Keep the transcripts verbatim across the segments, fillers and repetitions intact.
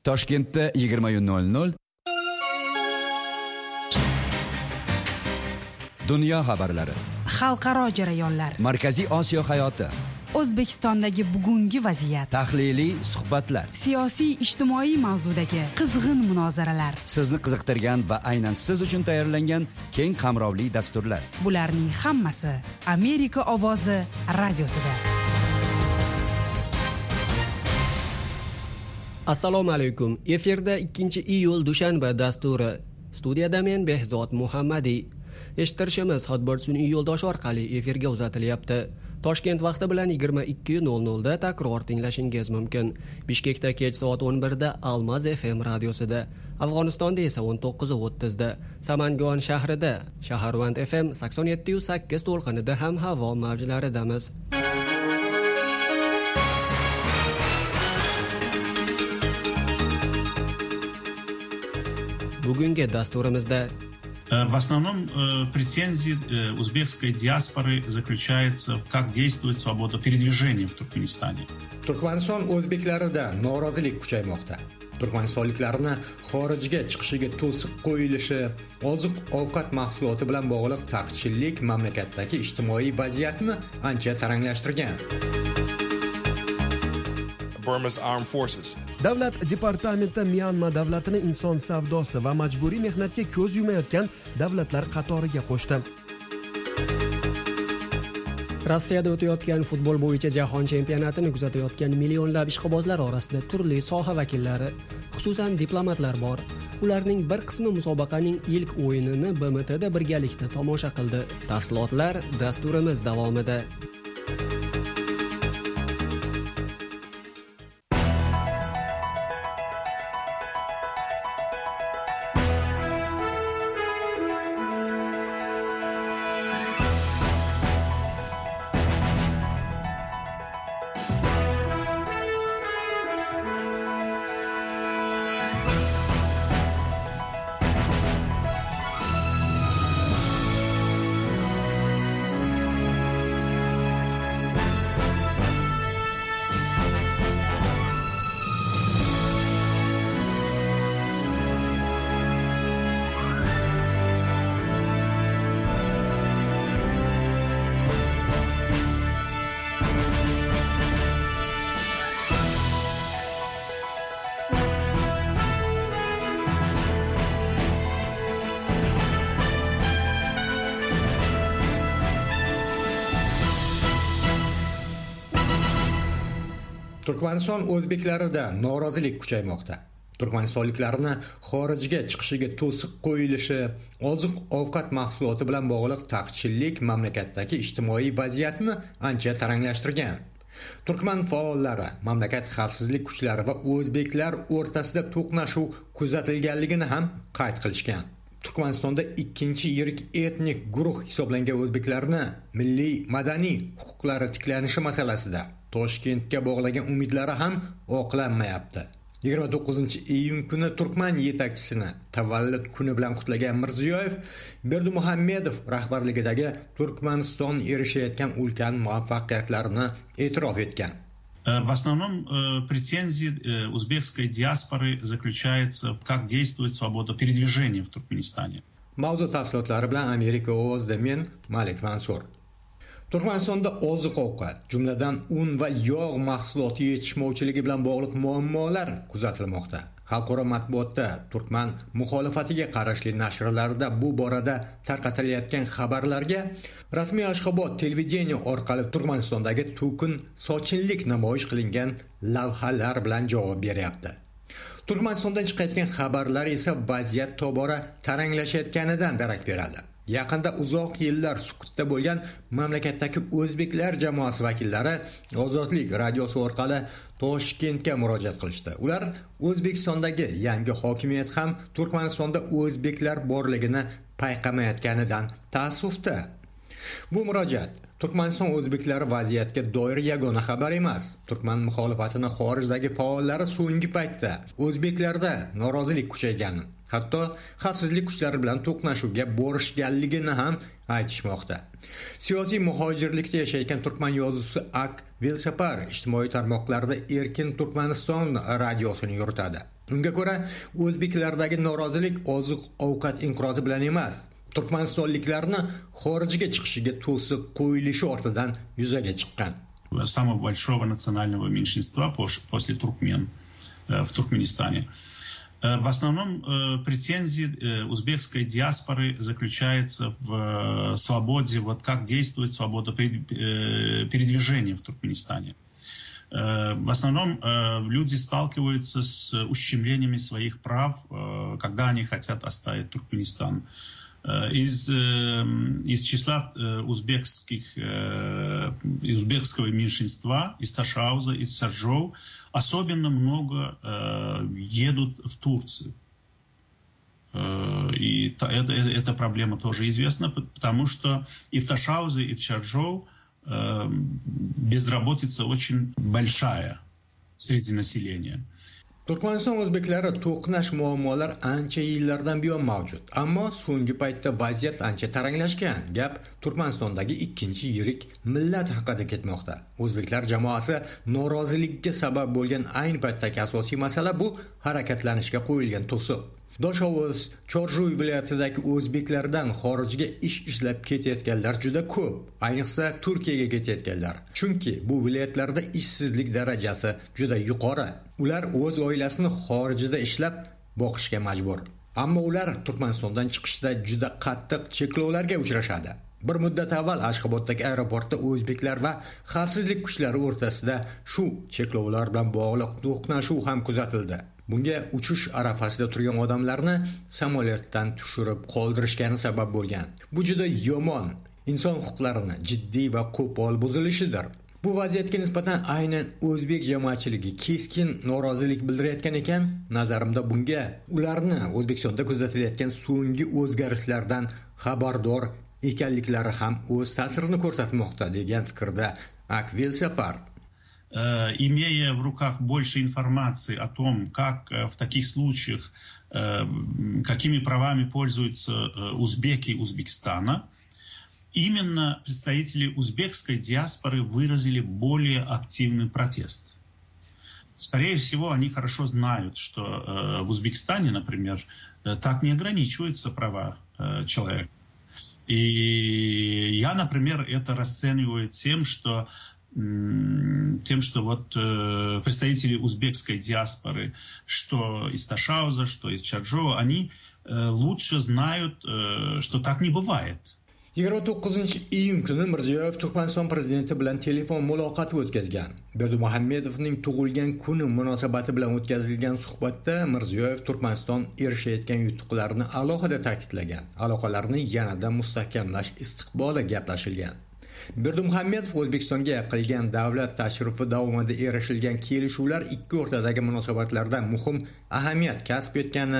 Toshkentda yigirma nol nol Dunyo xabarlari, xalqaro jarayonlar, Markaziy Osiyo hayoti, O'zbekistondagi bugungi vaziyat, tahliliy suhbatlar, siyosiy ijtimoiy mavzudagi qizg'in munozaralar, sizni qiziqtirgan va aynan siz uchun tayyorlangan keng qamrovli dasturlar. Bularning hammasi Amerika ovozi radiosida. Assalomu alaykum. Efirda ikkinchi iyul dushanba dasturi. Studiyada men Behzod Muhammadi. Eshittirishimiz Hotbird sun'iy yo'ldosh orqali efirga uzatilyapti. Toshkent vaqti bilan yigirma ikki nol nol da takror tinglashingiz mumkin. Bishkekda kech soat o'n bir da Almaz F M radiosida, Afg'onistonda esa o'n to'qqiz o'ttiz da, Samangon shahrida Shaharvand F M sakson yetti nuqta sakkiz to'lqinida ham havo mavjlaridamiz. Bugungi dasturimizda В основном претензии узбекской диаспоры заключаются в как действует свобода передвижения в Turkmanistonda. Turkmaniston o'zbeklarida norozilik kuchaymoqda. Turkmanistonliklarni xorijga chiqishiga to'siq qo'yilishi, oziq-ovqat mahsuloti bilan bog'liq taqchillik mamlakatdagi ijtimoiy vaziyatni ancha taranglashtirgan. Burma's armed forces. Davlat departamenti Myanma davlatini inson savdosi va majburiy mehnatga ko'z yumayotgan davlatlar qatoriga qo'shdi. Rossiyada o'tayotgan futbol bo'yicha jahon chempionatini kuzatayotgan millionlab ishqibozlar orasida turli soha vakillari, xususan diplomatlar bor. Ularning bir qismi musobaqaning ilk o'yinini B M T da birgalikda tomosha qildi. Tafsilotlar dasturimiz davomida. Turkmaniston o'zbeklarida norozilik kuchaymoqda. Turkmanistonliklarni xorijga chiqishiga to'siq qo'yilishi, oziq-ovqat mahsuloti bilan bog'liq taqchillik mamlakatdagi ijtimoiy vaziyatni ancha taranglashtirgan. Turkman faollari mamlakat xavfsizlik kuchlari va o'zbeklar o'rtasida to'qnashuv kuzatilganligini ham qayd qilishgan. Turkmanistonda ikkinchi yirik etnik guruh hisoblangan o'zbeklarni milliy madaniy huquqlari tiklanishi masalasida Toshkentga bog'lagan umidlari ham oqlanmayapti. yigirma to'qqizinchi iyun kuni Turkman yetakchisini tavallud kuni bilan qutlagan Mirziyoyev Berdimuhamedov rahbarligidagi Turkmaniston erishayotgan ulkan muvaffaqiyatlarini e'tirof etgan. В основном претензии узбекской диаспоры заключаются в как действует свобода передвижения в Turkmanistonda. Mavzu tafsilotlari bilan Amerika ovozida men Malik Mansur. Turkmanistonda oziq-ovqat, jumladan un va yog' mahsuloti yetishmovchiligi bilan bog'liq muammolar kuzatilmoqda. Xalqaro matbuotda Turkman muxolifatiga qarashli nashrlarda bu borada tarqatilayotgan xabarlarga rasmiy Ashxobod televideniye orqali Turkmanistondagi to'kin sochinlik namoyish qilingan lavhalar bilan javob beryapti. Turkmanistondan chiqayotgan xabarlar esa vaziyat tobora taranglashayotganidan darak beradi. Yaqinda uzoq yillar sukutda bo'lgan mamlakatdagi o'zbeklar jamoasi vakillari Ozodlik radiosi orqali Toshkentga murojaat qilishdi. Ular O'zbekistondagi yangi hokimiyat ham Turkmanistonda o'zbeklar borligini payqamayotganidan ta'assufda. Bu murojaat Turkmaniston o'zbeklari vaziyatga doir yagona xabar emas. Turkman muxolifatini xorijdagi faollari so'nggi paytda o'zbeklarda norozilik kuchaygani, hatto xavfsizlik kuchlari bilan to'qnashuvga borishganligini ham aytishmoqda. Siyosiy muhojirlikda yashayotgan turkman yozuvchisi Ak Velsapar ijtimoiy tarmoqlarda Erkin Turkmaniston radiosini yuritadi. Unga ko'ra, o'zbeklardagi norozilik oziq-ovqat inqirozi bilan emas, turkmanistonliklarni xorijga chiqishiga to'siq qo'yilishi ortidan yuzaga chiqqan. Самого большого национального меньшинства после туркмен в Туркменистане. В основном претензии узбекской диаспоры заключаются в свободе, вот как действует свобода передвижения в Туркменистане. В основном люди сталкиваются с ущемлениями своих прав, когда они хотят оставить Туркменистан. Из, из числа узбекских, узбекского меньшинства, из Ташауза, из Чарджоу, особенно много едут в Турцию. И это, эта проблема тоже известна, потому что и в Ташаузе, и в Чарджоу безработица очень большая среди населения. Turkmaniston o'zbeklari to'qnash muammolar ancha yillardan buyon mavjud, ammo so'nggi paytda vaziyat ancha taranglashgan. Gap Turkmanistondagi ikkinchi yirik millat haqida ketmoqda. O'zbeklar jamoasi norozilikka sabab bo'lgan ayni paytdagi asosiy masala bu harakatlanishga qo'yilgan to'siq. Doshovuz, Chorjoy viloyatidagi o'zbeklardan xorijga ish ishlab ketayotganlar juda ko'p, ayniqsa Turkiyaga ketayotganlar. Chunki bu viloyatlarda ishsizlik darajasi juda yuqori. Ular o'z oilasini xorijda ishlab boqishga majbur. Ammo ular Turkmanistondan chiqishda juda qattiq cheklovlarga uchrashadi. Bir muddat avval Ashxoboddagi aeroportda o'zbeklar va xavfsizlik kuchlari o'rtasida shu cheklovlar bilan bog'liq to'qnashuv ham kuzatildi. Bunga uchish arafasida turgan odamlarni samolyotdan tushirib qoldirishgani sabab bo'lgan. Bu juda yomon, inson huquqlarini jiddiy va qo'pol buzilishidir. Bu vaziyatga nisbatan aynan o'zbek jamoatchiligi keskin norozilik bildirayotgan ekan, nazarimda bunga ularni O'zbekistonda kuzatilayotgan so'nggi o'zgarishlardan xabardor ekanliklari ham o'z ta'sirini ko'rsatmoqda degan fikrda Akvil Sapar. Имея в руках больше информации о том, как в таких случаях, какими правами пользуются узбеки Узбекистана, именно представители узбекской диаспоры выразили более активный протест. Скорее всего, они хорошо знают, что в Узбекистане, например, так не ограничиваются права человека. И я, например, это расцениваю тем, что тем, что вот э, представители узбекской диаспоры, что из Ташауза, что из Чарджоу, они э, лучше знают, э, что так не bывает. yigirma to'qqizinchi iyun kuni Mirziyoyev Turkmaniston prezidenti bilan telefon muloqoti o'tkazgan. Berdimuhamedovning tug'ilgan kuni munosabati bilan o'tkazilgan suhbatda Mirziyoyev Turkmaniston erishayotgan yutuqlarni alohida ta'kidlagan. Aloqalarni yanada mustahkamlash istiqboli gaplashilgan. Berdimuhamedov O'zbekistonga qilgan davlat tashrifi davomida erishilgan kelishuvlar ikki o'rtadagi munosabatlarda muhim ahamiyat kasb etgani,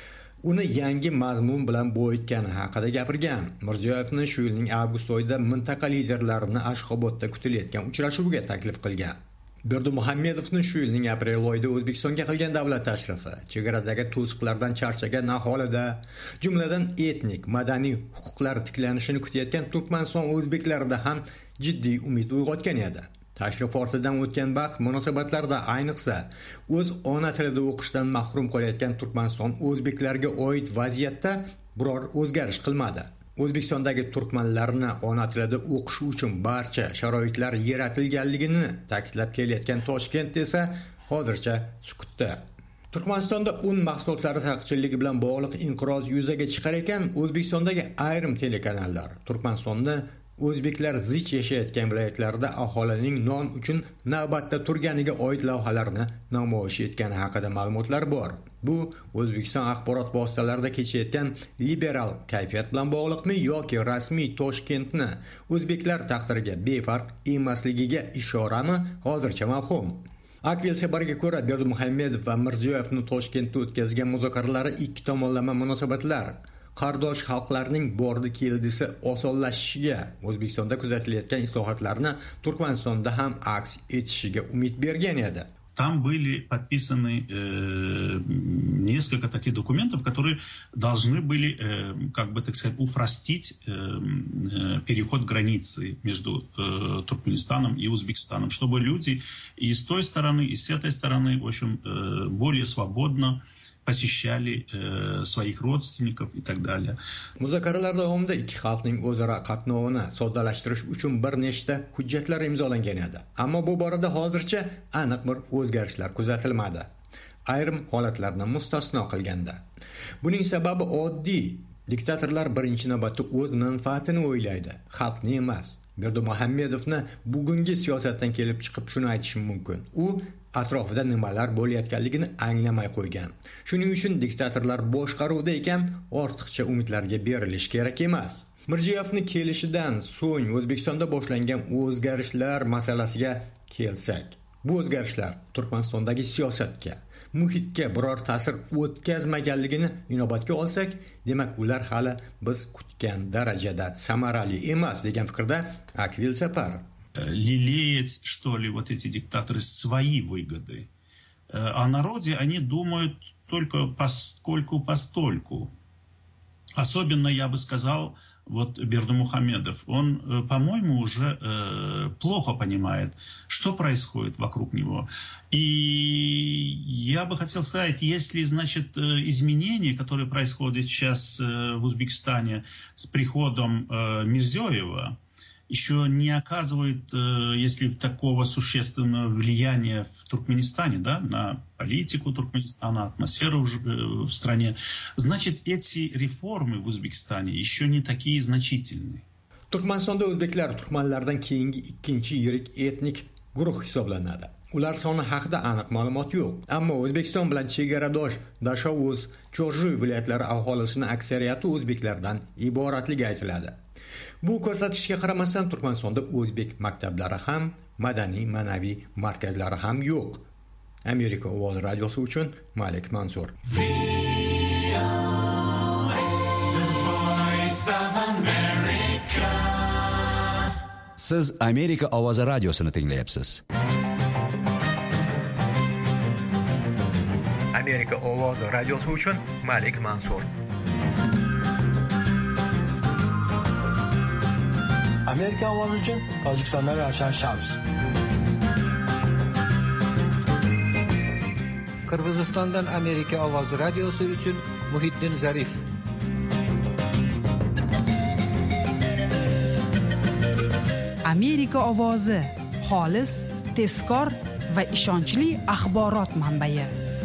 uni yangi mazmun bilan boyitgani haqida gapirgan. Mirziyoyevni shu yilning avgust oyida mintaqa liderlarini Ashxobodda kutilayotgan uchrashuvga taklif qilgan. Berdimuhamedovni shu yilning aprel oyida O'zbekistonga qilgan davlat tashrifi chegaradagi to'siqlardan charchagan aholida, jumladan etnik, madaniy huquqlar tiklanishini kutayotgan Turkmaniston o'zbeklarida ham jiddiy umid uyg'otgan edi. Tashrif ortidan o'tgan vaqt munosabatlarda, ayniqsa o'z ona tilida o'qishdan mahrum qolayotgan Turkmaniston o'zbeklarga oid vaziyatda biror o'zgarish qilmadi. O'zbekistondagi turkmanlarni ona tilida o'qish uchun barcha sharoitlar yaratilganligini ta'kidlab kelayotgan Toshkent esa hozircha sukutda. Turkmanistonda un mahsulotlari taqchilligi bilan bog'liq inqiroz yuzaga chiqar ekan, O'zbekistondagi ayrim telekanallar Turkmanistonni o'zbeklar zich yashayotgan viloyatlarda aholining non uchun navbatda turganiga oid lavhalarni namoyish etgani haqida ma'lumotlar bor. Bu O'zbekiston axborot vositalarida kechayotgan liberal kayfiyat bilan bog'liqmi yoki rasmiy Toshkentni o'zbeklar taqdiriga befarq emasligiga ishorami, hozircha mavhum. Akvil Saparga ko'ra, Berdimuhamedov va Mirziyoyevning Toshkentda o'tkazgan muzokaralari ikki tomonlama munosabatlar qardosh xalqlarning bordi keldisi osonlashishiga, O'zbekistonda kuzatilayotgan islohotlarni Turkmanistonda ham aks etishiga umid bergan edi. Там были подписаны э, несколько таких документов, которые должны были, как бы так сказать, упростить переход границы между Туркменистаном и Узбекистаном, чтобы люди и с той стороны, и с этой стороны, в общем, более свободно посещали э, своих родственников и так далее. Muzokaralar davomida ikki xalqning o'zaro qatnovini soddalashtirish uchun bir nechta hujjatlar imzolangan edi. Ammo bu borada hozircha aniq bir o'zgarishlar kuzatilmadi. Ayrim holatlarni mustasno qilganda. Buning sababi oddiy. Diktatorlar birinchi navbatda o'z manfaatini o'ylaydi, xalqni emas. Berdimuhamedovni bugungi siyosatdan kelib chiqib shuni aytishim mumkin. U atrofida nimalar bo'layotganligini anglamay qo'ygan. Shuning uchun diktatorlar boshqaruvda ekan, ortiqcha umidlarga berilish kerak emas. Mirziyoyevning kelishidan so'ng O'zbekistonda boshlangan o'zgarishlar masalasiga kelsak, bu o'zgarishlar Turkmanistondagi siyosatga, muhitga biror ta'sir o'tkazmaganligini inobatga olsak, demak ular hali biz kutgan darajada samarali emas degan fikrda Akvil Sapar. Лелеять, что ли, вот эти диктаторы свои выгоды. О народе они думают только поскольку-постольку. Особенно, я бы сказал, вот Бердымухамедов, он, по-моему, уже э, плохо понимает, что происходит вокруг него. И я бы хотел сказать, если, значит, изменения, которые происходят сейчас в Узбекистане с приходом э, Мирзиёева, еще не оказывает, если такого существенного влияния в Туркменистане, да, на политику Туркменистана, атмосферу в, в стране, значит, эти реформы в Узбекистане еще не такие значительные. Turkmanistonda o'zbeklar turkmanlardan keyingi ikkinchi yirik etnik guruh hisoblanadi. Ular soni haqida aniq ma'lumot yo'q. Ammo O'zbekiston bilan chegaradosh Dashovuz, Chorjuy viloyatlari aholisining aksariyati o'zbeklardan iboratligi aytiladi. Bu ko'rsatishga qaramasdan Turkmanistonda o'zbek maktablari ham, madaniy, ma'naviy markazlari ham yo'q. Amerika ovozi radiosi uchun Malik Mansur. Siz Amerika ovozi radiosini tinglayapsiz. Amerika ovozi radiosi uchun Malik Mansur. Amerika ovozi uchun Tojikistondan Ravshan Shams. Qirg'izistondan Amerika ovozi radiosi uchun Muhiddin Zarif. Amerika ovozi xolis, tezkor va ishonchli axborot manbai.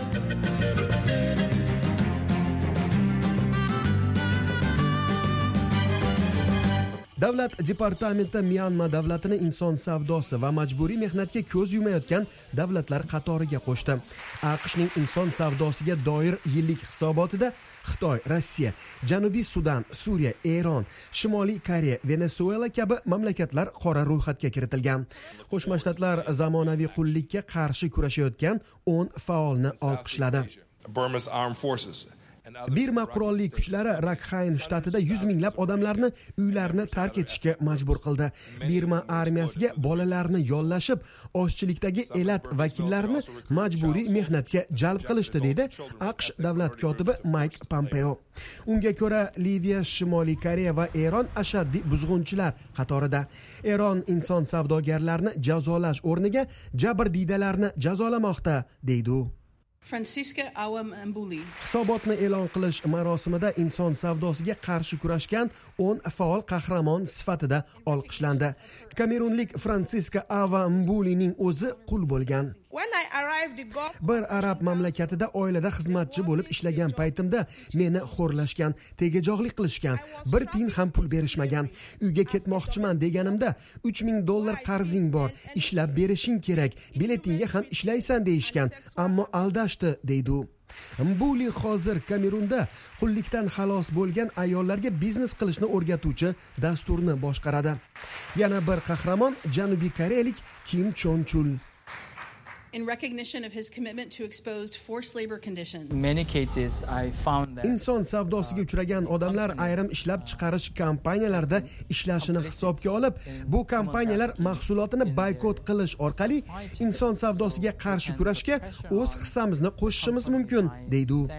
Davlat departamenti Myanma davlatini inson savdosi va majburiy mehnatga ko'z yumayotgan davlatlar qatoriga qo'shdi. AQShning inson savdosiga doir yillik hisobotida Xitoy, Rossiya, Janubiy Sudan, Suriya, Eron, Shimoliy Koreya, Venesuela kabi mamlakatlar qora ro'yxatga kiritilgan. Qo'shma Shtatlar zamonaviy qullikka qarshi kurashayotgan o'n faolni olqishladi. Burma's armed forces. Birma qurolli kuchlari Rakhine shtatida yuz minglab odamlarni uylarini tark etishga majbur qildi. Birma armiyasiga bolalarni yollashib, ochchilikdagi elat vakillarini majburiy mehnatga jalb qilishdi, dedi AQSh davlat kotibi Mike Pompeo. Unga ko'ra, Liviya, Shimoliy Koreya va Eron ashaddiy buzg'unchilar qatorida. Eron inson savdogarlarini jazolash o'rniga jabrdiydalarni jazolamoqda, deydi u. Francisca Awam Mbuli. Hisobotni e'lon qilish marosimida inson savdosiga qarshi kurashgan o'n faol qahramon sifatida olqishlandi. Kamerunlik Francisca Awam Mbulining o'zi qul bo'lgan. Bir arab mamlakatida oilada xizmatchi bo'lib ishlagan paytimda meni xo'rlashgan, tegajog'lik qilishgan, bir tiyin ham pul berishmagan. Uyga ketmoqchiman deganimda uch ming dollar qarzing bor, ishlab berishing kerak, biletingga ham ishlaysan deyishgan, ammo aldashdi, deydi u. Mbuli hozir Kamerunda qullikdan xalos bo'lgan ayollarga biznes qilishni o'rgatuvchi dasturni boshqaradi. Yana bir qahramon Janubiy koreyalik Kim Chon Chul. in recognition of his commitment to exposed forced labor conditions. In many cases I found that inson savdosiga uchragan odamlar ayrim ishlab chiqarish kompaniyalarida ishlashini hisobga olib, bu kompaniyalar mahsulotini boykot qilish orqali inson savdosiga qarshi kurashga o'z hissamizni qo'shishimiz mumkin, deydi u.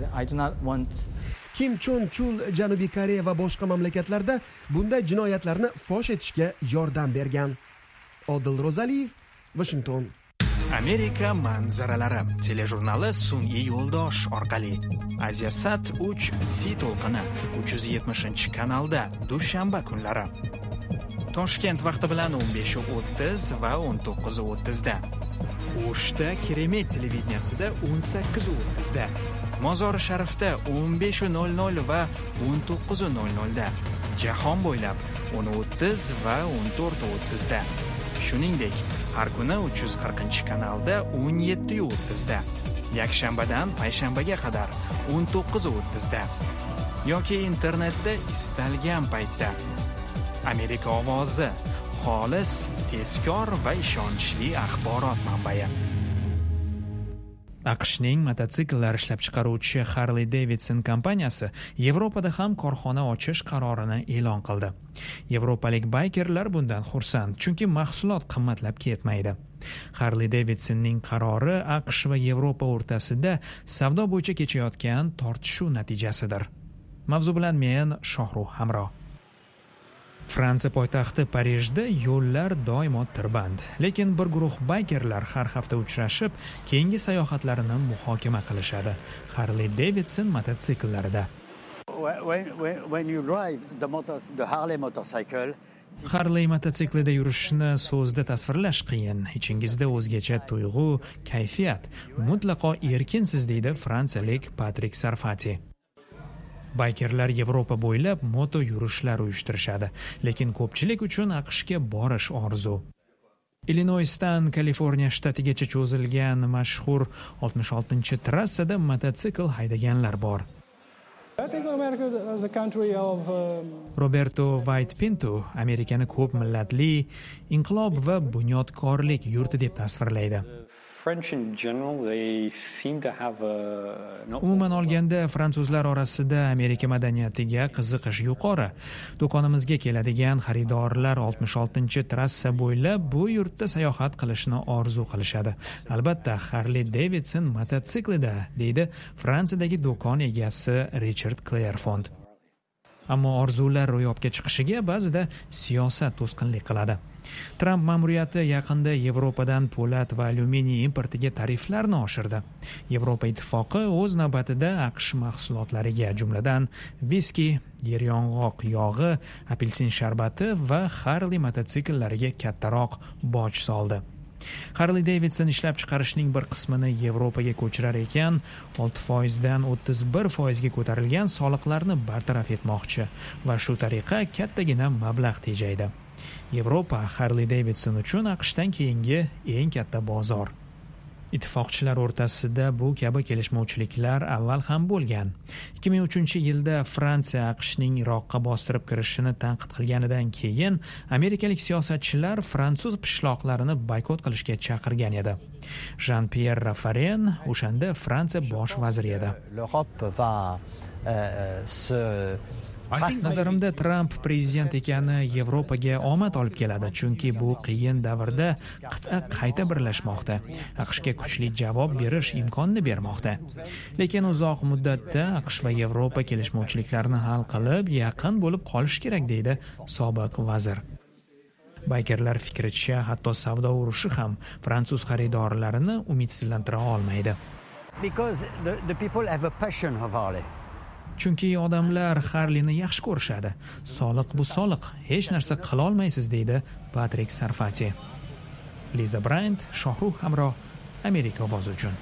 Kim Chon Chul Janubiy Koreya va boshqa mamlakatlarda bunday jinoyatlarni fosh etishga yordam bergan. Odil Rozaliyev, Washington. Amerika manzaralari telejurnali sun'iy yo'ldosh orqali Asiasat uch C to'lqini uch yuz yetmishinchi kanalda dushanba kunlari. Toshkent vaqti bilan o'n besh o'ttiz va o'n to'qqiz o'ttizda. O'shda Keremet televideniyasida o'n sakkiz o'ttizda. Mozori Sharifda o'n besh nol nol va o'n to'qqiz nol nolda. Jahon bo'ylab o'n o'ttiz va o'n to'rt o'ttizda. Shuningdek, har kuni uch yuz qirqinchi kanalda o'n yetti o'ttizda. Yakshanbadan payshanbaga qadar o'n to'qqiz o'ttizda. Yoki internetda istalgan paytda. Amerika ovozi, xolis, tezkor va ishonchli axborot manbai. AQShning mototsikillar ishlab chiqaruvchi Harley Davidson kompaniyasi Yevropada ham korxona ochish qarorini e'lon qildi. Yevropalik baykerlar bundan xursand, chunki mahsulot qimmatlab ketmaydi. Harley Davidsonning qarori AQSh va Yevropa o'rtasida savdo bo'yicha kechayotgan tortishuv natijasidir. Mavzu bilan men Shohruh Hamro. Fransiya poytaxti Parijda yo'llar doimo tirband, lekin bir guruh baykerlar har hafta uchrashib, keyingi sayohatlarini muhokama qilishadi. Harley Davidson mototsikillarida. When, when, when you drive the, motor, the Harley motorcycle, Harley mototsiklida yurishni so'zda tasvirlash qiyin. Ichingizda o'zgacha tuyg'u, kayfiyat, mutlaqo erkinsiz, deydi fransiyalik Patrik Sarfati. Baykerlar Yevropa bo'ylab moto yurishlar uyushtirishadi, lekin ko'pchilik uchun AQShga borish orzu. Illinoisdan Kaliforniya shtatigacha cho'zilgan mashhur oltmish oltinchi trassada mototsikl haydaganlar bor. Roberto White Pinto Amerikani ko'p millatli, inqilob va bunyodkorlik yurti deb tasvirlaydi. Umuman olganda, fransuzlar orasida Amerika madaniyatiga qiziqish yuqori. Do'konimizga keladigan xaridorlar oltmish oltinchi trassa bo'ylab bu yurtda sayohat qilishni orzu qilishadi. Albatta, Harley Davidson mototsiklida, deydi Fransiyadagi do'kon egasi Richard Clairfond. Ammo orzular ro'yobga chiqishiga ba'zida siyosat to'sqinlik qiladi. Trump ma'muriyati yaqinda Yevropadan po'lat va alyuminiy importiga tariflarni oshirdi. Yevropa ittifoqi o'z navbatida AQSh mahsulotlariga, jumladan viski, yeryong'oq yog'i, apelsin sharbati va Harley mototsikllariga kattaroq boj soldi. Harley Davidson ishlab chiqarishning bir qismini Yevropaga ko'chirar ekan, olti foizdan o'ttiz bir foizga ko'tarilgan soliqlarni bartaraf etmoqchi va shu tariqa kattagina mablag' tejaydi. Yevropa Harley Davidson uchun AQShdan keyingi eng katta bozor. Ittifoqchilar o'rtasida bu kabi kelishmovchiliklar avval ham bo'lgan. ikki ming uchinchi yilda Fransiya AQShning Iroqqa bostirib kirishini tanqid qilganidan keyin amerikalik siyosatchilar fransuz pishloqlarini boykot qilishga chaqirgan edi. Jean-Pierre Raffarin o'shanda Fransiya bosh vaziri edi. Nazarimda Trump prezident ekani Yevropaga omad olib keladi, chunki bu qiyin davrda qit'a qayta birlashmoqda. AQShga kuchli javob berish imkonini bermoqda. Lekin uzoq muddatda AQSh va Yevropa kelishmovchiliklarni hal qilib, yaqin bo'lib qolish kerak, deydi sobiq vazir. Baykerlar fikricha, hatto savdo urushi ham fransuz xaridorlarini umidsizlantira olmaydi. Because the, the people have a passion of Harley. Chunki odamlar Harleyni yaxshi ko'rishadi. Soliq bu soliq, hech narsa qila olmaysiz, deydi Patrik Sarfati. Liza Bryant, Shohruh Hamro, Amerika ovozi uchun.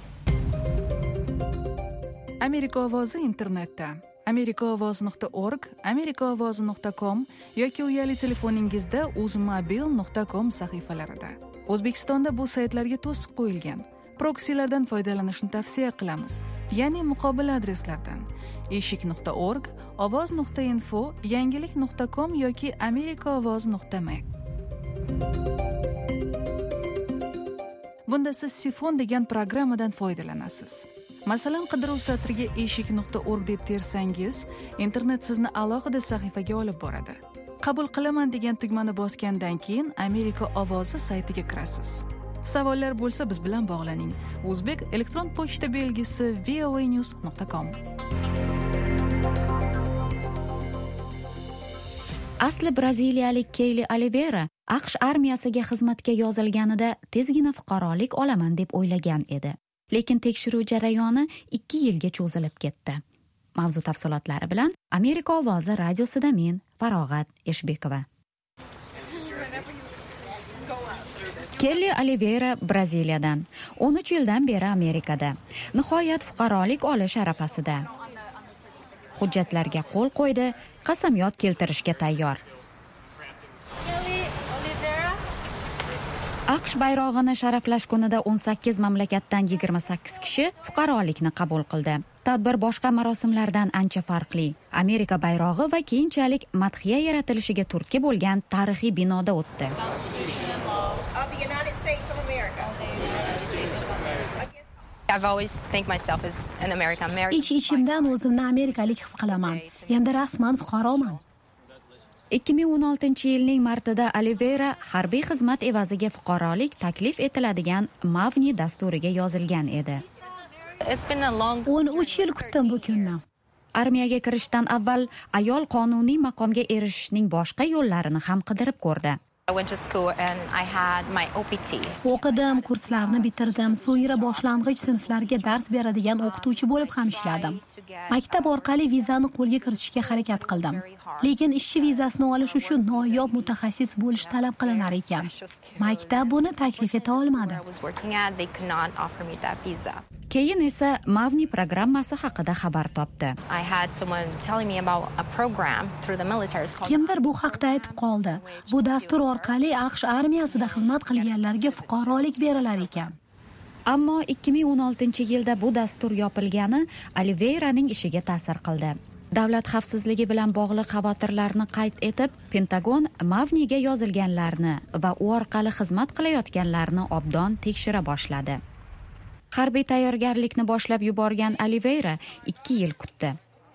Amerika ovozi internetda amerikaovoz nuqta org, amerikaovozi nuqta com yoki uyali telefoningizda uzmobil nuqta com sahifalarida. O'zbekistonda bu saytlarga to'siq qo'yilgan. Proksilardan foydalanishni tavsiya qilamiz, ya'ni muqobil adreslardan eshik nuqta org, ovoz nuqta info, yangilik nuqta com yoki amerikaovoz nuqta m. Bunda siz sifon degan programmadan foydalanasiz. Masalan, qidiruv satriga eshik nuqta org deb tersangiz, internet sizni alohida sahifaga olib boradi. Qabul qilaman degan tugmani bosgandan keyin Amerika ovozi saytiga kirasiz. Savollar bo'lsa biz bilan bog'laning. O'zbek elektron pochta belgisi v o a news nuqta com. Asli braziliyalik Keyli Oliveira AQSh armiyasiga xizmatga yozilganida tezgina fuqarolik olaman deb o'ylagan edi. Lekin tekshiruv jarayoni ikki yilga cho'zilib ketdi. Mavzu tafsilotlari bilan Amerika ovozi radiosida men Farog'at Eshbekova. Kelli Oliveira Braziliyadan o'n uch yildan beri Amerikada. Nihoyat fuqarolik olish arafasida. Hujjatlarga qo'l qo'ydi, qasamyod keltirishga tayyor. AQSh bayrog'ini sharaflash kunida o'n sakkiz mamlakatdan yigirma sakkiz kishi fuqarolikni qabul qildi. Tadbir boshqa marosimlardan ancha farqli. Amerika bayrog'i va keyinchalik madhiya yaratilishiga turtki bo'lgan tarixiy binoda o'tdi. Ich-ichimdan o'zimni amerikalik his qilaman. Endi rasman fuqaroman. ikki ming o'n oltinchi yilning martida Oliveira harbiy xizmat evaziga fuqarolik taklif etiladigan Mavni dasturiga yozilgan edi. o'n uch yil kutdim bu kunni. Armiyaga kirishdan avval ayol qonuniy maqomga erishishning boshqa yo'llarini ham qidirib ko'rdi. O'qidim, kurslarni bitirdim, so'ngra boshlang'ich sinflarga dars beradigan o'qituvchi bo'lib ham ishladim. Maktab orqali vizani qo'lga kiritishga harakat qildim. Lekin ishchi vizasini olish uchun noyob mutaxassis bo'lish talab qilinar ekan. Maktab buni taklif eta olmadi. Keyin esa Mavni programmasi haqida xabar topdi. Kimdir bu haqda aytib qoldi. Bu dastur orqali AQSh armiyasida xizmat qilganlarga fuqarolik berilar ekan. Ammo ikki ming o'n oltinchi yilda bu dastur yopilgani Oliveiraning ishiga ta'sir qildi. Davlat xavfsizligi bilan bog'liq xavotirlarni qayd etib, Pentagon Mavniga yozilganlarni va u orqali xizmat qilayotganlarni obdon tekshira boshladi. Harbiy tayyorgarlikni boshlab yuborgan Oliveira ikki yil kutdi.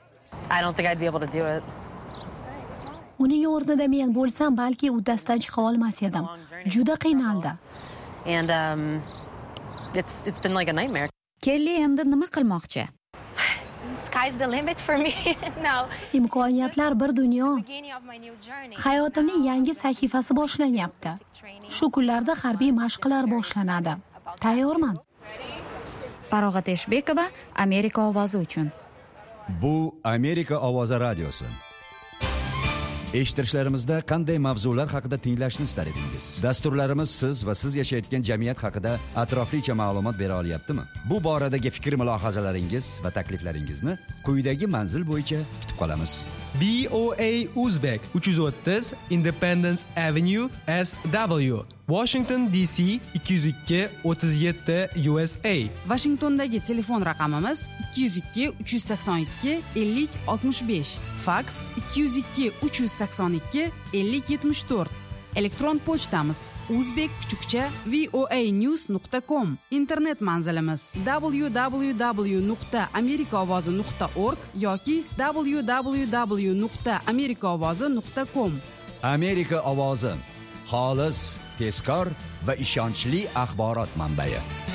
Uning o'rnida men bo'lsam, balki uddasidan chiqa olmas edim. Juda qiynaldi. And um it's it's been like a nightmare. Kelli endi nima qilmoqchi? Sky's the limit for me now. Imkoniyatlar bir dunyo. Hayotimning yangi sahifasi boshlanyapti. Shu kunlarda harbiy mashqlar boshlanadi. Tayyorman. Farog'at Eshbekova, Amerika ovozi uchun. Bu Amerika ovozi radiosi. Eshittirishlarimizda qanday mavzular haqida tinglashni istar edingiz? Dasturlarimiz siz va siz yashayotgan jamiyat haqida atroflicha ma'lumot bera olyaptimi? Bu boradagi fikr mulohazalaringiz va takliflaringizni quyidagi manzil bo'yicha kutib qolamiz. B O A Uzbek uch yuz o'ttiz Independence Avenue S W Washington D C ikki yuz ikki o'ttiz yetti U S A. Washingtondagi telefon raqamimiz ikki yuz ikki uch yuz sakson ikki ellik oltmish besh, faks ikki yuz ikki uch yuz sakson ikki ellik yetmish to'rt. Elektron pochtamiz uzbek kuchukcha v o a news nuqta com. Internet manzilimiz w w w nuqta amerika ovozi nuqta org yoki w w w nuqta amerika ovozi nuqta com. Amerika ovozi xolis, tezkor va ishonchli axborot manbai.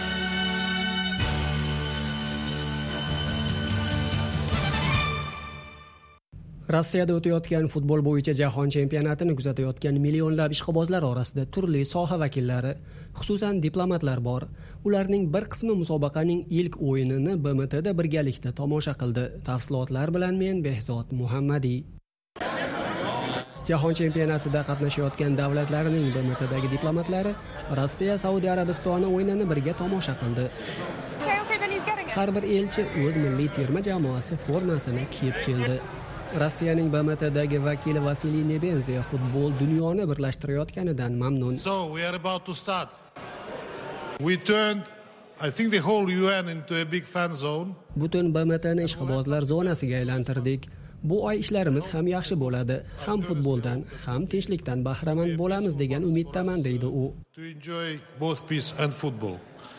Rossiyada o'tayotgan futbol bo'yicha jahon chempionatini kuzatayotgan millionlab ishqibozlar orasida turli soha vakillari, xususan diplomatlar bor. Ularning bir qismi musobaqaning ilk o'yinini B M T da birgalikda tomosha qildi. Tafsilotlar bilan men Behzod Muhammadiy. Jahon chempionatida qatnashayotgan davlatlarning B M T dagi diplomatlari Rossiya Saudiya Arabistoni o'yinini birga tomosha qildi. Har bir elchi o'z milliy terma jamoasi formasini kiyib keldi. Rossiyaning B M T dagi vakili Vasiliy Nebenziya futbol dunyoni birlashtirayotganidan mamnun. So we are about to start. We turned I think the whole U N into a big fan zone. Butun B M T ni ishqibozlar zonasiga aylantirdik. Bu oy ishlarimiz ham yaxshi bo'ladi. Ham futboldan, ham tinchlikdan bahramand bo'lamiz degan umiddaman, deydi u. To enjoy both peace and football.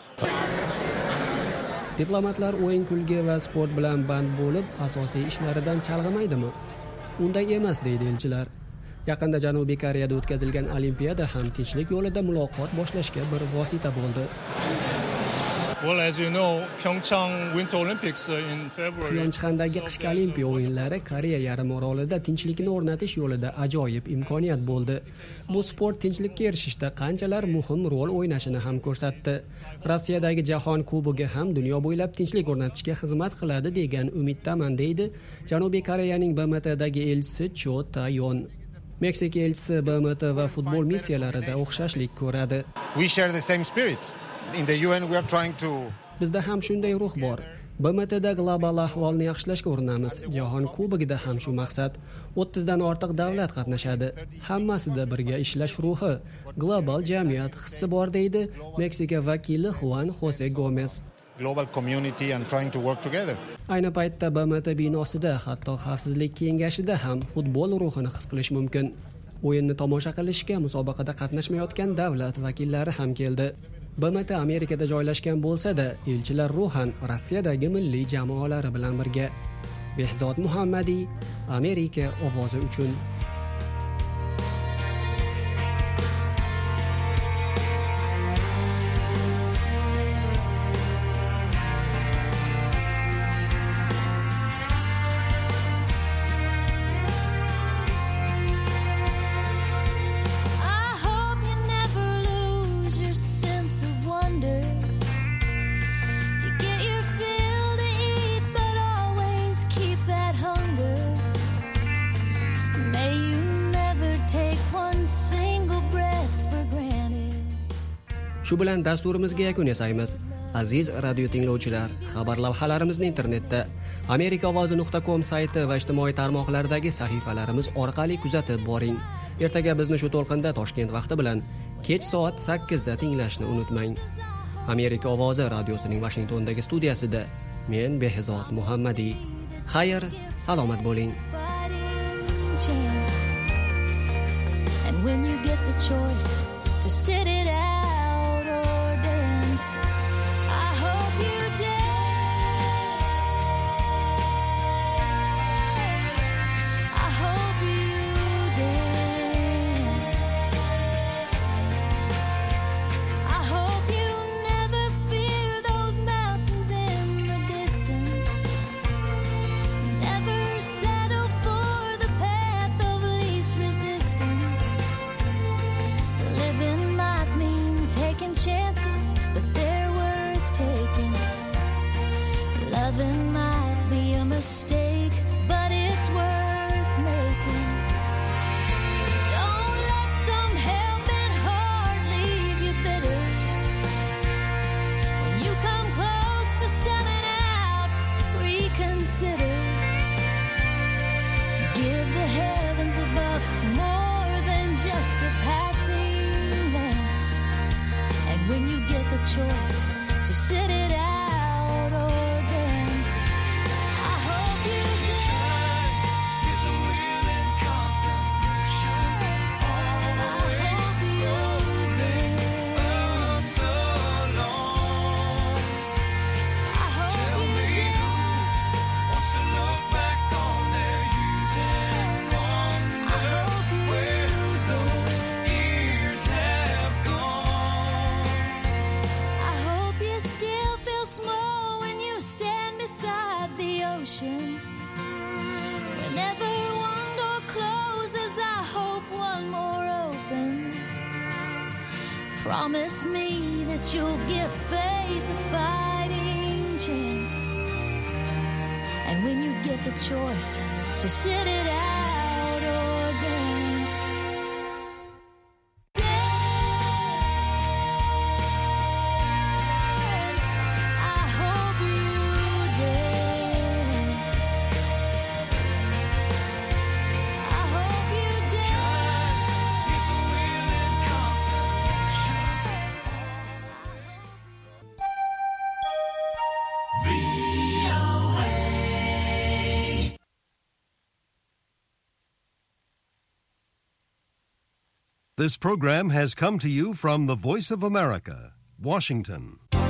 Diplomatlar o'yin, kulgi va sport bilan band bo'lib, asosiy ishlaridan chalg'imaydimi? Unday emas, deydi elchilar. Yaqinda Janubiy Koreyada o'tkazilgan Olimpiada ham tinchlik yo'lida muloqot boshlashga bir vosita bo'ldi. Well, as you know, Pyeongchang Winter Olympics in February. Pyeongchandagi qishki Olimpiya o'yinlari Koreya yarim orolida tinchlikni o'rnatish yo'lida ajoyib imkoniyat bo'ldi. Bu sport tinchlikka erishishda qanchalar muhim rol o'ynashini ham ko'rsatdi. Rossiyadagi Jahon Kubogi ham dunyo bo'ylab tinchlik o'rnatishga xizmat qiladi degan umiddaman, deydi Janubiy Koreyaning B M Tdagi elchisi Cho Ta-yon. Meksika elchisi B M T va futbol missiyalarida o'xshashlik ko'radi. We share the same spirit. In the U N we are trying to Bizda ham shunday ruh bor. B M Tda global ahvolni yaxshilashga urinamiz. Jahon kubogida ham shu maqsad. o'ttiz dan ortiq davlat qatnashadi. Hammasida birga ishlash ruhi, global jamiyat hissi bor, deydi Meksika vakili Juan Jose Gomez. Global community and trying to work together. Ayni paytda B M T binosida, hatto Xavfsizlik kengashida ham futbol ruhini his qilish mumkin. O'yinni tomosha qilishga musobaqada qatnashmayotgan davlat vakillari ham keldi. B M T Amerikada joylashgan bo'lsa-da, elchilar ruhan Rossiyadagi milliy jamoalari bilan birga. Behzod Muhammadiy, Amerika ovozi uchun. Shu bilan dasturimizga yakun yasaymiz. Aziz radio tinglovchilar, xabar lavhalarimizni internetda amerika ovozi nuqta com sayti va ijtimoiy tarmoqlardagi sahifalarimiz orqali kuzatib boring. Ertaga bizni shu to'lqinda Toshkent vaqti bilan kech soat sakkizda tinglashni unutmang. Amerika ovozi radiosining Washingtondagi studiyasida men Behzod Muhammadiy. Xayr, salomat bo'ling. And when you get the choice to sit it out I hope you dance. I hope you dance. I hope you never fear those mountains in the distance. Never settle for the path of least resistance. Living might mean taking chances, but they're worth taking. Loving might be a mistake, but it's worth making. Don't let some helping heart leave you bitter. When you come close to selling out, reconsider. Give the heavens above more than just a passing glance. And when you get the choice to sit it out or dance, I hope you dance. It's a wheel in constant motion. I hope you dance. So long. I hope Tell you me dance. Who wants to look back on their youth and wonder I hope you where those years have gone. I hope you still feel small when you stand beside the ocean. Whenever one door closes, I hope one more opens. Promise me that you'll give faith a fighting chance. And when you get the choice to sit it out or dance, dance. I hope you dance. I hope you dance. It's a wheel in constant motion. V O A This program has come to you from the Voice of America, Washington.